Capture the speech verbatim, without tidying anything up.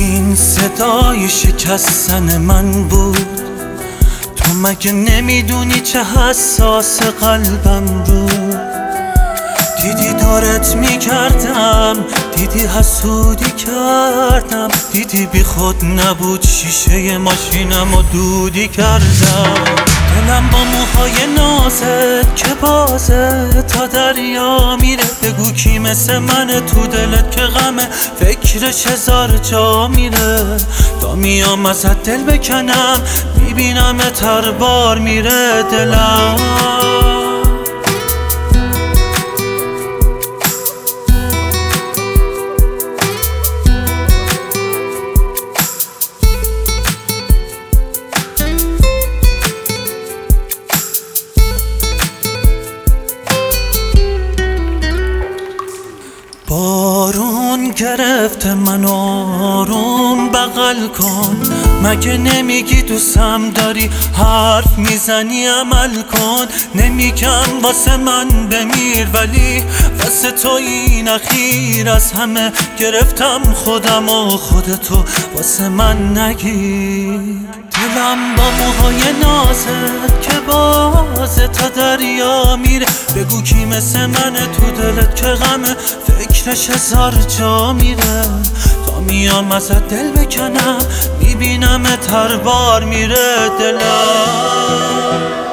این صدای شکستن من بود. تو مگه نمیدونی چه حساس قلبم رو؟ دیدی دورت میکردم، دیدی حسودی کردم، دیدی بی خود نبود شیشه ماشینم و دودی کردم. دلم با موهای نازت که بازه تا دریا میره. بگو کی مثل من تو دلت که غمه فکرش هزار جا میره. تا میام ازت دل بکنم میبینم تر بار میره دلم. بارون گرفته من آروم بغل کن. مگه نمیگی دوستم داری، حرف میزنی عمل کن. نمیگم واسه من بمیر ولی واسه تو این اخیر از همه گرفتم خودم و خودتو واسه من نگیر. دلم با موهای نازت که بازه تا دریا میره. بگو کی مثل من تو دلت که غمه فکرش هزار جا میره. تا میام ازت دل بکنم میبینم تر بار میره دلم.